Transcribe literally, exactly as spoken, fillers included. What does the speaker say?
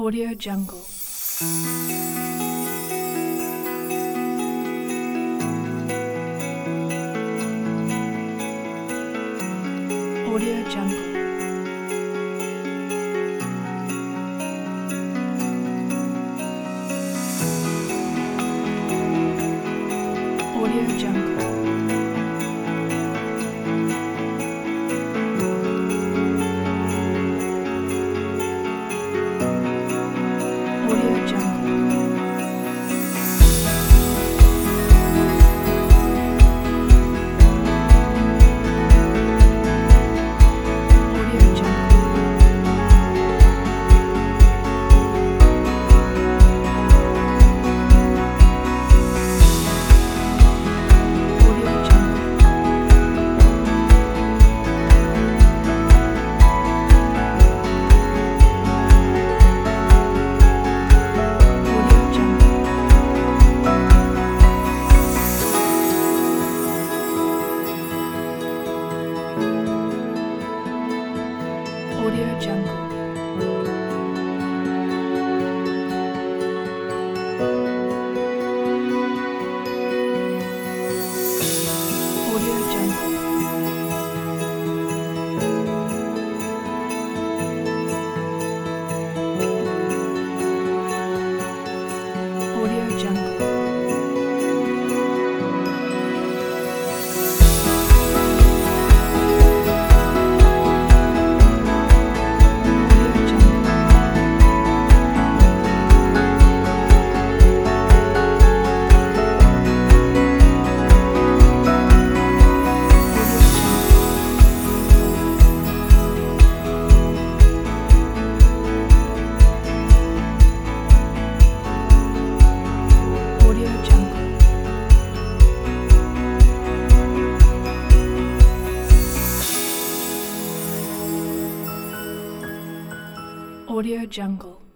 Audio Jungle. Audio Jungle. Audio Jungle. Audio Jungle. Audio Jungle. Audio Jungle. Audio Jungle. Audio Jungle. Audio Jungle. Audio Jungle. Audio Jungle. Audio Jungle. Audio Jungle.